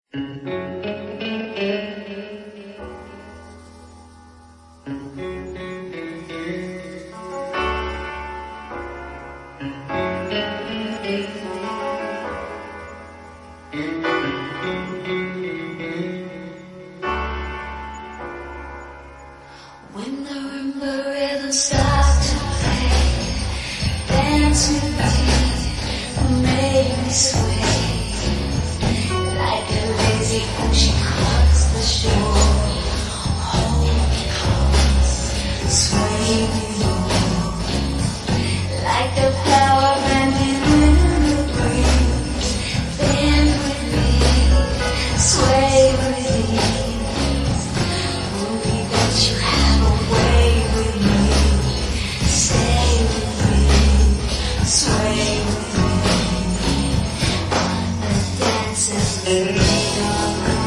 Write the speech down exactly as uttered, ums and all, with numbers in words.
When the rumba rhythm starts to play, dance with me, make me sway. Like a lazy ocean hugs the shore, hold me close, sway me more. Like a flower bending in the breeze, bend with me, sway with ease. Movie that you have a way with me, stay with me, sway with me. On the dancing floor.